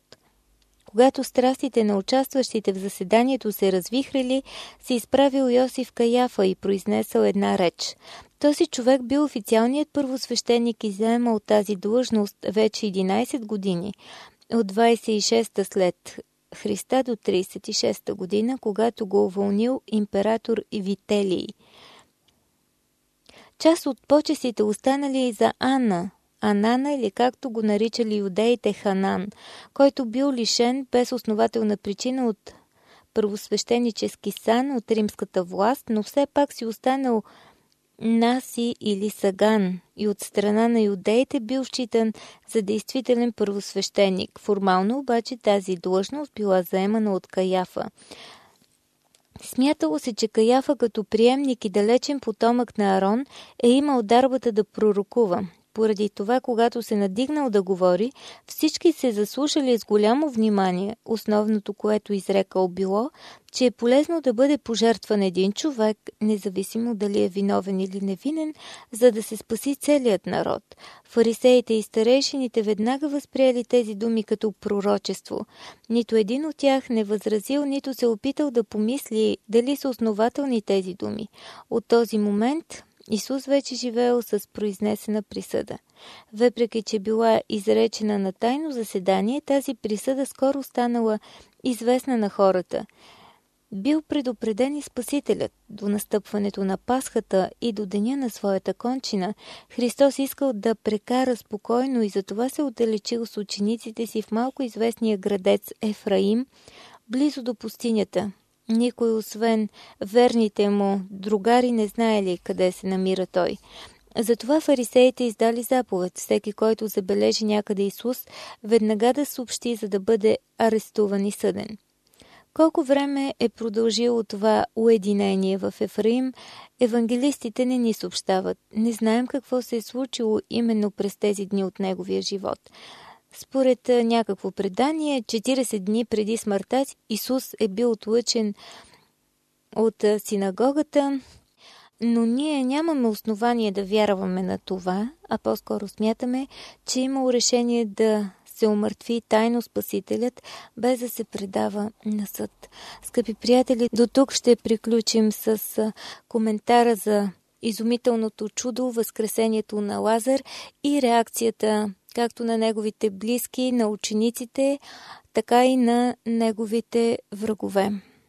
Когато страстите на участващите в заседанието се развихрили, се изправил Йосиф Каяфа и произнесъл една реч. Този човек бил официалният първосвещеник и заемал тази длъжност вече 11 години. От 26-та след Христа до 36-та година, когато го уволнил император Вителий. Част от почестите останали и за Анана, или както го наричали юдеите Ханан, който бил лишен без основателна причина от първосвещенически сан от римската власт, но все пак си останал Наси или Саган и от страна на юдеите бил считан за действителен първосвещеник. Формално обаче тази длъжност била заемана от Каяфа. Смятало се, че Каяфа като приемник и далечен потомък на Арон е имал дарбата да пророкува. Поради това, когато се надигнал да говори, всички се заслушали с голямо внимание. Основното, което изрекал било, че е полезно да бъде пожертван един човек, независимо дали е виновен или невинен, за да се спаси целият народ. Фарисеите и старейшините веднага възприели тези думи като пророчество. Нито един от тях не възразил, нито се опитал да помисли дали са основателни тези думи. От този момент Исус вече живеел с произнесена присъда. Въпреки че била изречена на тайно заседание, тази присъда скоро станала известна на хората. Бил предупреден и Спасителят. До настъпването на Пасхата и до деня на своята кончина, Христос искал да прекара спокойно и затова се отдалечил с учениците си в малко известния градец Ефраим, близо до пустинята. Никой, освен верните му другари, не знаели къде се намира той. Затова фарисеите издали заповед: всеки, който забележи някъде Исус, веднага да съобщи, за да бъде арестуван и съден. Колко време е продължило това уединение в Ефраим, евангелистите не ни съобщават. Не знаем какво се е случило именно през тези дни от неговия живот. Според някакво предание, 40 дни преди смъртта Исус е бил отлъчен от синагогата, но ние нямаме основание да вярваме на това, а по-скоро смятаме, че имало решение да се умъртви тайно Спасителят, без да се предава на съд. Скъпи приятели, до тук ще приключим с коментара за изумителното чудо, възкресението на Лазар и реакцията както на неговите близки, на учениците, така и на неговите врагове.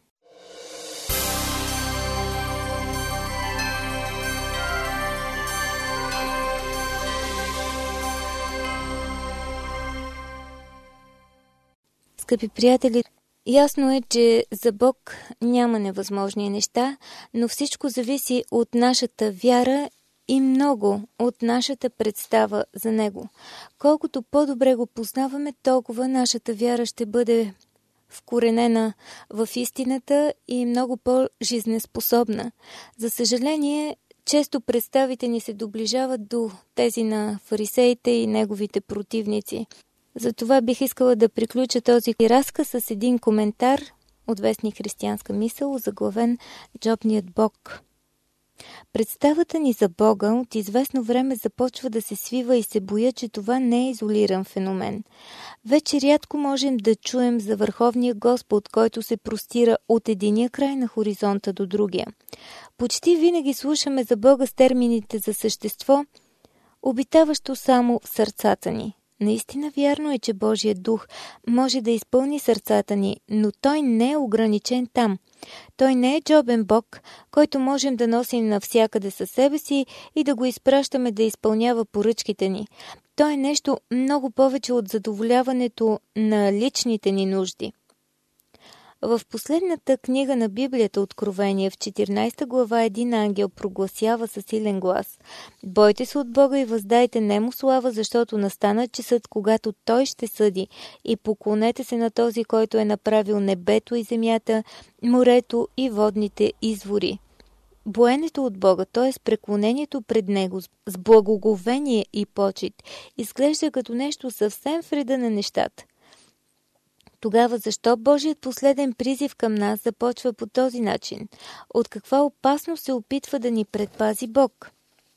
Скъпи приятели, ясно е, че за Бог няма невъзможни неща, но всичко зависи от нашата вяра и много от нашата представа за Него. Колкото по-добре го познаваме, толкова нашата вяра ще бъде вкоренена в истината и много по-жизнеспособна. За съжаление, често представите ни се доближават до тези на фарисеите и неговите противници. Затова бих искала да приключа този разказ с един коментар от вестник Християнска мисъл, озаглавен "Джобният Бог". Представата ни за Бога от известно време започва да се свива и се боя, че това не е изолиран феномен. Вече рядко можем да чуем за Върховния Господ, който се простира от единия край на хоризонта до другия. Почти винаги слушаме за Бога с термините за същество, обитаващо само в сърцата ни. Наистина вярно е, че Божият дух може да изпълни сърцата ни, но той не е ограничен там. Той не е джобен Бог, който можем да носим навсякъде със себе си и да го изпращаме да изпълнява поръчките ни. Той е нещо много повече от задоволяването на личните ни нужди. В последната книга на Библията, Откровение, в 14 глава, един ангел прогласява със силен глас: "Бойте се от Бога и въздайте нему слава, защото настана часът, когато той ще съди, и поклонете се на този, който е направил небето и земята, морето и водните извори." Боенето от Бога, т.е. преклонението пред Него с благоговение и почит, изглежда като нещо съвсем в реда на нещата. Тогава защо Божият последен призив към нас започва по този начин? От каква опасност се опитва да ни предпази Бог?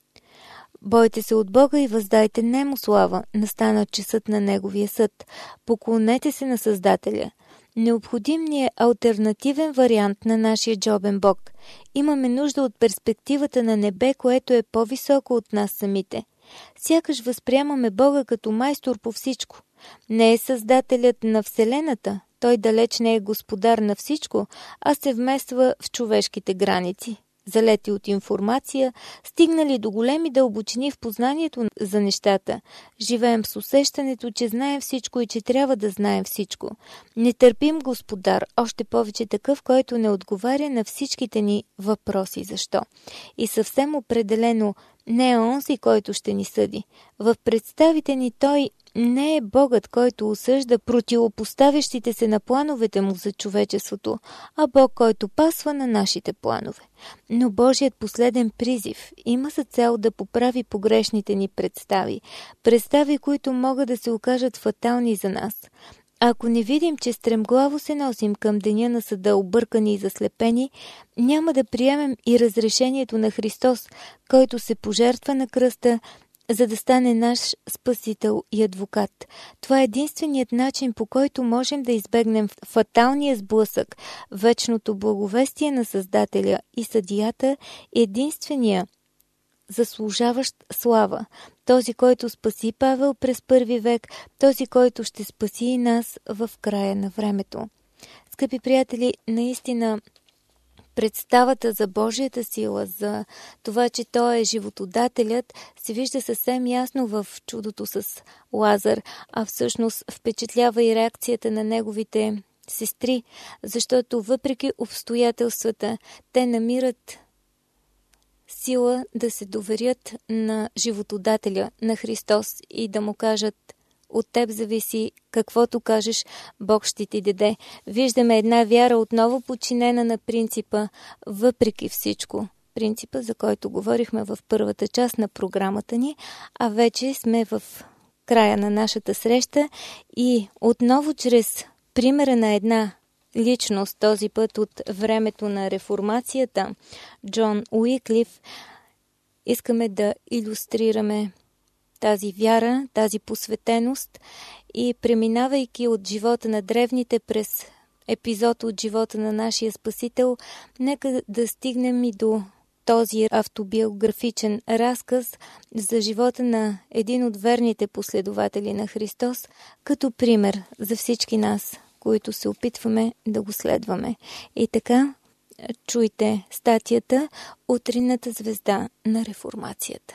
Бойте се от Бога и въздайте нему слава, настана часът на Неговия съд. Поклонете се на Създателя. Необходим ни е алтернативен вариант на нашия джобен Бог. Имаме нужда от перспективата на небе, което е по-високо от нас самите. Сякаш възприемаме Бога като майстор по всичко. Не е създателят на Вселената, той далеч не е господар на всичко, а се вмества в човешките граници. Залети от информация, стигнали до големи дълбочини в познанието за нещата. Живеем с усещането, че знаем всичко и че трябва да знаем всичко. Не търпим господар, още повече такъв, който не отговаря на всичките ни въпроси защо. И съвсем определено не е онзи, който ще ни съди. В представите ни той не е Богът, който осъжда противопоставящите се на плановете му за човечеството, а Бог, който пасва на нашите планове. Но Божият последен призив има за цел да поправи погрешните ни представи, които могат да се окажат фатални за нас. Ако не видим, че стремглаво се носим към деня на съда, объркани и заслепени, няма да приемем и разрешението на Христос, който се пожертва на кръста, за да стане наш спасител и адвокат. Това е единственият начин, по който можем да избегнем фаталния сблъсък, вечното благовестие на Създателя и съдията, единствения заслужаващ слава. Този, който спаси Павел през първи век, този, който ще спаси и нас в края на времето. Скъпи приятели, наистина представата за Божията сила, за това, че Той е животодателят, се вижда съвсем ясно в чудото с Лазар, а всъщност впечатлява и реакцията на неговите сестри, защото въпреки обстоятелствата, те намират сила да се доверят на животодателя, на Христос и да му кажат: от теб зависи, каквото кажеш, Бог ще ти даде. Виждаме една вяра отново подчинена на принципа въпреки всичко. Принципа, за който говорихме в първата част на програмата ни, а вече сме в края на нашата среща и отново чрез примера на една личност, този път от времето на реформацията, Джон Уиклиф, искаме да илюстрираме тази вяра, тази посветеност и преминавайки от живота на древните през епизод от живота на нашия Спасител, нека да стигнем и до този автобиографичен разказ за живота на един от верните последователи на Христос, като пример за всички нас, които се опитваме да го следваме. И така, чуйте статията "Утринната звезда на реформацията".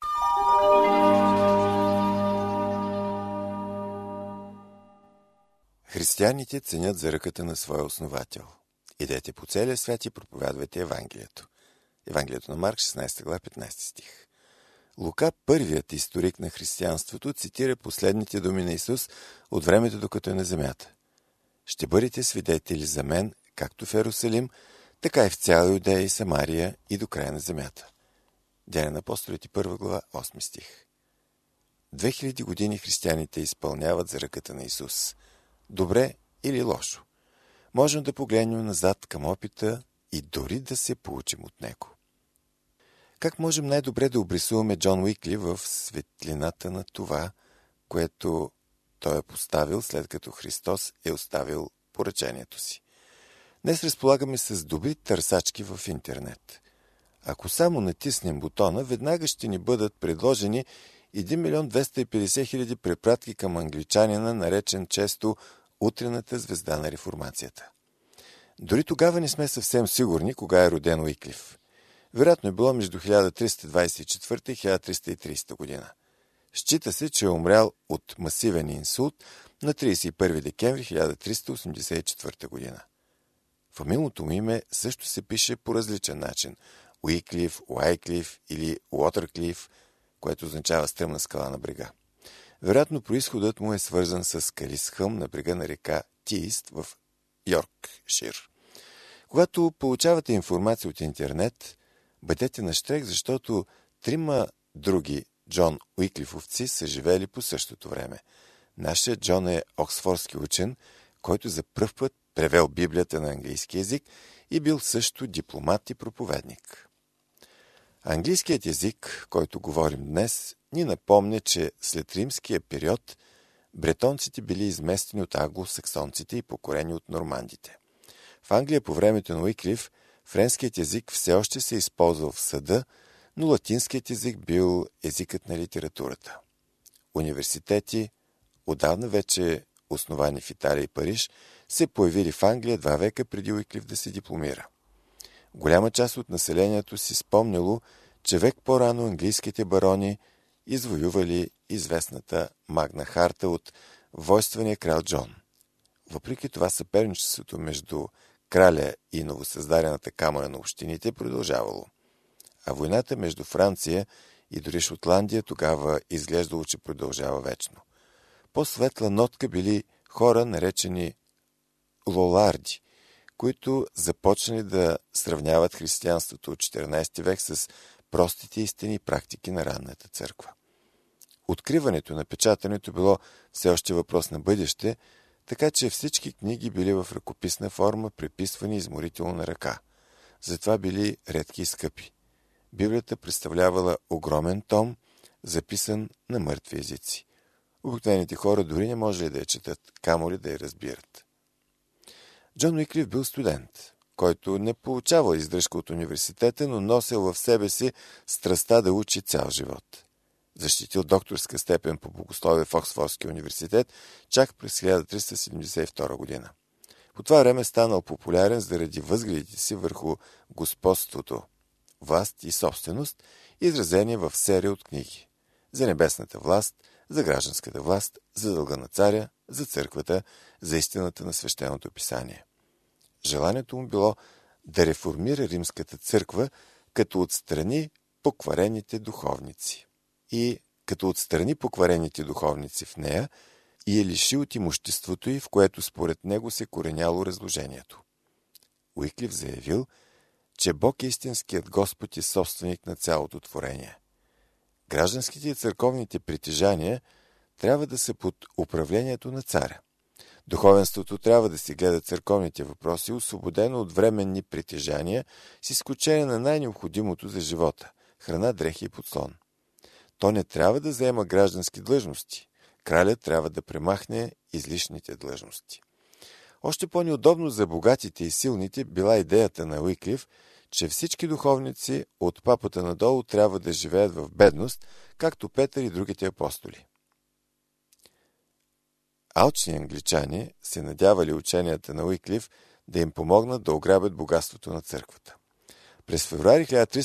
Християните ценят заръката на своя основател. Идете по целия свят и проповядвайте Евангелието. Евангелието на Марк, 16 глава, 15 стих. Лука, първият историк на християнството, цитира последните думи на Исус от времето, докато е на земята. Ще бъдете свидетели за мен, както в Ерусалим, така и в цяла Юдея и Самария и до края на земята. Деяния на апостолите, 1 глава, 8 стих. 2000 години християните изпълняват заръката на Исус. Добре или лошо? Можем да погледнем назад към опита и дори да се получим от него. Как можем най-добре да обрисуваме Джон Уикли в светлината на това, което той е поставил, след като Христос е оставил поръчението си? Днес разполагаме с добри търсачки в интернет. Ако само натиснем бутона, веднага ще ни бъдат предложени 1 250 000 препратки към англичанина, наречен често "Утрената звезда на реформацията". Дори тогава не сме съвсем сигурни кога е роден Уиклиф. Вероятно е било между 1324 и 1330 година. Счита се, че е умрял от масивен инсулт на 31 декември 1384 година. Фамилното му име също се пише по различен начин – Уиклиф, Уайклиф или Уотърклиф, което означава стръмна скала на брега. Вероятно, произходът му е свързан с скалист хълм на брега на река Тист в Йоркшир. Когато получавате информация от интернет, бъдете нащрек, защото 3 други Джон Уиклифовци са живели по същото време. Нашият Джон е оксфордски учен, който за пръв път превел Библията на английски език и бил също дипломат и проповедник. Английският език, който говорим днес, ни напомня, че след римския период бретонците били изместени от англосаксонците и покорени от нормандите. В Англия по времето на Уиклиф френският език все още се използвал в съда, но латинският език бил езикът на литературата. Университети, отдавна вече основани в Италия и Париж, се появили в Англия 2 века преди Уиклиф да се дипломира. Голяма част от населението си спомняло, че век по-рано английските барони извоювали известната Магна Харта от войнствения крал Джон. Въпреки това съперничеството между краля и новосъздадената камара на общините продължавало. А войната между Франция и дори Шотландия тогава изглеждало, че продължава вечно. По-светла нотка били хора, наречени лоларди, които започнали да сравняват християнството от 14 век с простите истини и практики на ранната църква. Откриването на печатането било все още въпрос на бъдеще, така че всички книги били в ръкописна форма, преписвани изморително на ръка. Затова били редки и скъпи. Библията представлявала огромен том, записан на мъртви езици. Обикновените хора дори не можели да я четат, камо ли да я разбират. Джон Уиклиф бил студент, който не получавал издръжка от университета, но носил в себе си страстта да учи цял живот. Защитил докторска степен по богословие в Оксфордския университет чак през 1372 година. По това време станал популярен заради възгледите си върху господството, власт и собственост, изразени в серия от книги за небесната власт, за гражданската власт, за дълга на царя, за църквата, за истината на свещеното писание. Желанието му било да реформира римската църква, като отстрани покварените духовници. И като отстрани покварените духовници в нея и е лиши от имуществото й, в което според него се кореняло разложението. Уиклиф заявил, че Бог е истинският Господ и собственик на цялото творение. Гражданските и църковните притежания трябва да са под управлението на царя. Духовенството трябва да си гледа църковните въпроси, освободено от временни притежания, с изключение на най-необходимото за живота – храна, дрехи и подслон. То не трябва да заема граждански длъжности. Кралят трябва да премахне излишните длъжности. Още по-неудобно за богатите и силните била идеята на Уиклиф, че всички духовници от папата надолу трябва да живеят в бедност, както Петър и другите апостоли. Алчни англичани се надявали ученията на Уиклиф да им помогнат да ограбят богатството на църквата. През февруари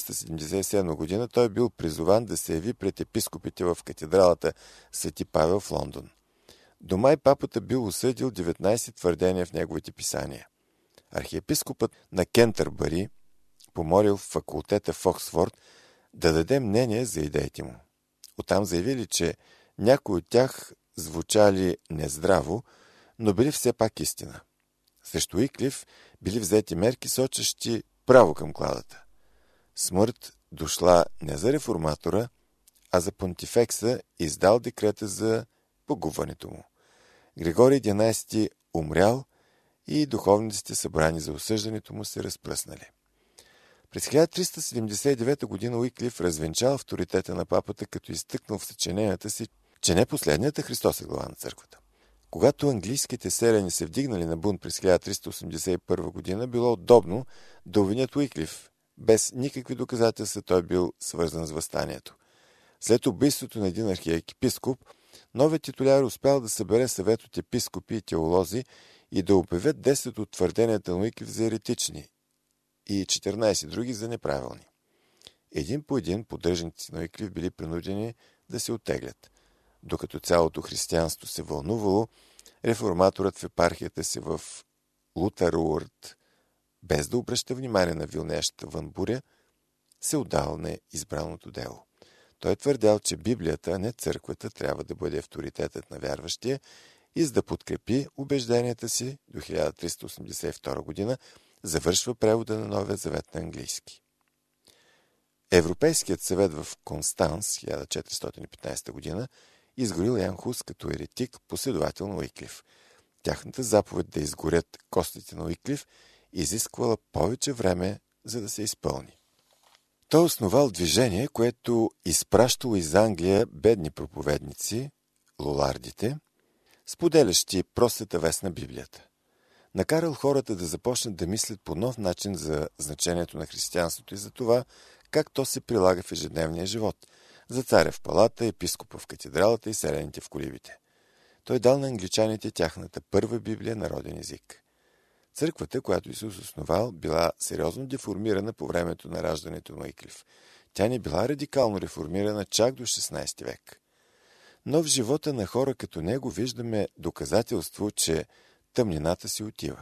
1377 година той бил призован да се яви пред епископите в катедралата Свети Павел в Лондон. До май папата бил осъдил 19 твърдения в неговите писания. Архиепископът на Кентърбъри помолил в факултета в Оксфорд да даде мнение за идеите му. Оттам заявили, че някои от тях звучали нездраво, но били все пак истина. Срещу Уиклиф били взети мерки, сочещи право към кладата. Смърт дошла не за реформатора, а за понтифекса, издал декрета за погубването му. Григорий XI умрял и духовниците, събрани за осъждането му, се разпръснали. През 1379 година Уиклиф развенчал авторитета на папата, като изтъкнал в съчиненията си, че не последният, Христос е глава на църквата. Когато английските селяни се вдигнали на бунт през 1381 година, било удобно да обвинят Уиклиф. Без никакви доказателства той бил свързан с въстанието. След убийството на един архиепископ, новият титуляр успял да събере съвет от епископи и теолози и да обявят 10 от твърденията на Уиклиф за еретични и 14 други за неправилни. Един по един поддръжници на Уиклиф били принудени да се оттеглят. Докато цялото християнство се вълнувало, реформаторът в епархията си в Лутаруърт, без да обръща внимание на вилнеещата вънбуря, се отдал на избраното дело. Той твърдял, че Библията, а не църквата, трябва да бъде авторитетът на вярващия и за да подкрепи убежденията си до 1382 година завършва превода на Новия завет на английски. Европейският съвет в Констанс, 1415 година, изгорил Ян Хус като еретик, последовател на Уиклиф. Тяхната заповед да изгорят костите на Уиклиф изисквала повече време, за да се изпълни. Той основал движение, което изпращало из Англия бедни проповедници, лолардите, споделящи простата вест на Библията. Накарал хората да започнат да мислят по нов начин за значението на християнството и за това, как то се прилага в ежедневния живот, за царя в палата, епископа в катедралата и селените в колибите. Той дал на англичаните тяхната първа Библия на роден език. Църквата, която Исус основал, била сериозно деформирана по времето на раждането на Уиклиф. Тя не била радикално реформирана чак до 16 век. Но в живота на хора като него виждаме доказателство, че тъмнината си отива.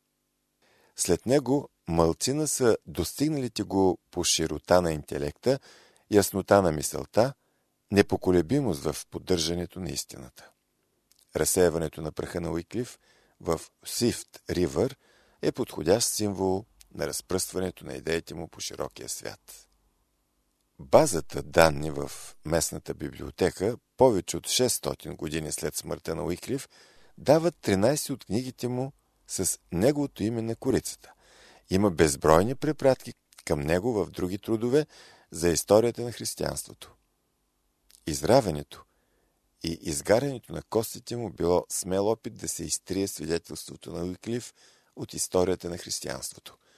След него малцина са достигналите го по широта на интелекта, яснота на мисълта, непоколебимост в поддържането на истината. Разсеяването на праха на Уиклиф в Сифт Ривър е подходящ символ на разпръстването на идеите му по широкия свят. Базата данни в местната библиотека, повече от 600 години след смъртта на Уиклиф, дават 13 от книгите му с неговото име на корицата. Има безбройни препратки към него в други трудове за историята на християнството. Изравенето и изгарянето на костите му било смел опит да се изтрие свидетелството на Уиклиф от историята на християнството.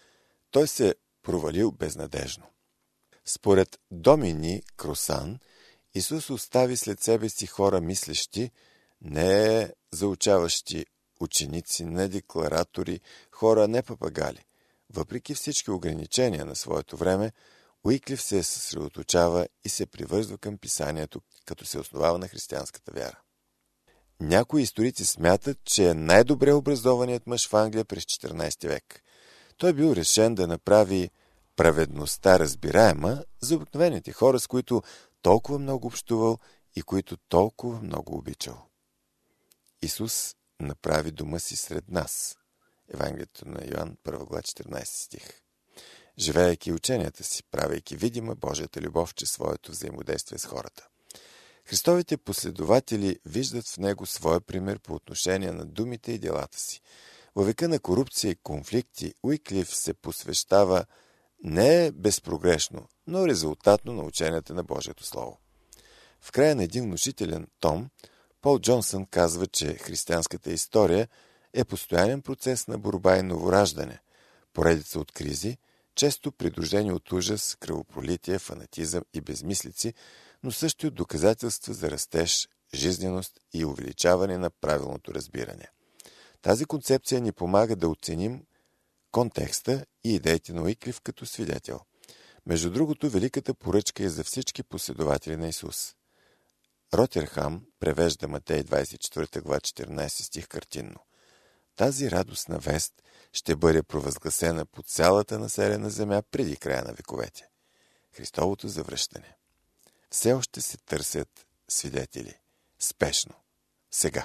той се провалил безнадежно. Според Домини Крусан, Исус остави след себе си хора мислещи, не заучаващи ученици, не декларатори, хора не папагали. Въпреки всички ограничения на своето време, Уиклиф се съсредоточава и се привързва към писанието, като се основава на християнската вяра. Някои историци смятат, че е най-добре образованият мъж в Англия през 14 век. Той бил решен да направи праведността разбираема за обикновените хора, с които толкова много общувал и които толкова много обичал. Исус направи дома си сред нас. Евангелието на Йоан, 1 глава, 14 стих. Живеейки ученията си, правейки видима Божията любов чрез своето взаимодействие с хората. Христовите последователи виждат в него своя пример по отношение на думите и делата си. Във века на корупция и конфликти Уиклиф се посвещава не безпрогрешно, но резултатно на ученията на Божието Слово. В края на един внушителен том, Пол Джонсън казва, че християнската история е постоянен процес на борба и новораждане, поредица от кризи, често придружени от ужас, кръвопролитие, фанатизъм и безмислици, но също и от доказателства за растеж, жизненост и увеличаване на правилното разбиране. Тази концепция ни помага да оценим контекста и идеите на Уиклиф като свидетел. Между другото, великата поръчка е за всички последователи на Исус. Ротерхам превежда Матей 24 глава 14 стих картинно. Тази радостна вест ще бъде провъзгласена по цялата населена земя преди края на вековете. Христовото завръщане. Все още се търсят свидетели. Спешно. Сега.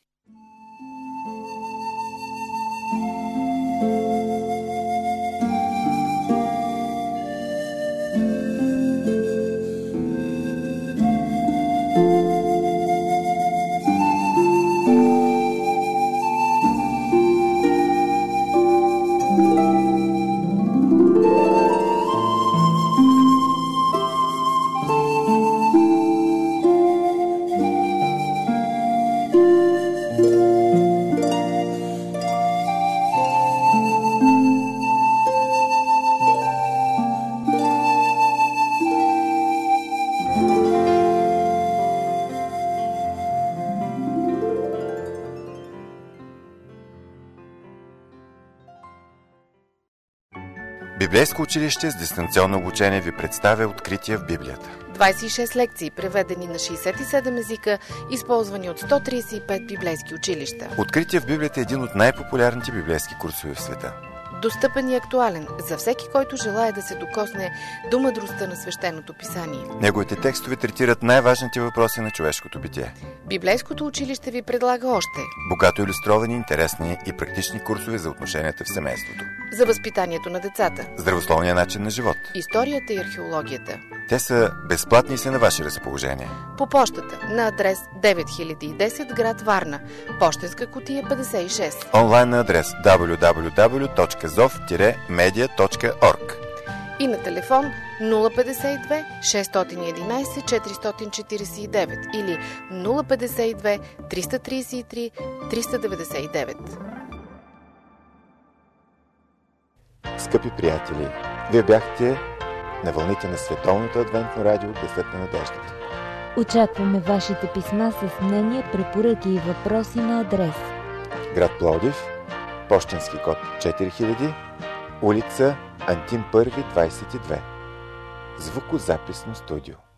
Библейско училище с дистанционно обучение ви представя Открития в Библията. 26 лекции, преведени на 67 езика, използвани от 135 библейски училища. Открития в Библията е един от най-популярните библейски курсове в света. Достъпен и актуален за всеки, който желае да се докосне до мъдростта на свещеното писание. Неговите текстове третират най-важните въпроси на човешкото битие. Библейското училище ви предлага още богато илюстрирани, интересни и практични курсове за отношенията в семейството, за възпитанието на децата, здравословния начин на живот, историята и археологията. Те са безплатни и са на ваше разположение. По пощата на адрес 9010, град Варна, пощенска кутия 56. Онлайн на адрес www.zov-media.org и на телефон 052 611 449 или 052 333 399. Скъпи приятели, вие бяхте на вълните на Световното адвентно радио Гласът на надеждата. Очакваме вашите писма с мнения, препоръки и въпроси на адрес: град Пловдив, пощенски код 4000, улица Антим 1, 22. Звукозаписно студио.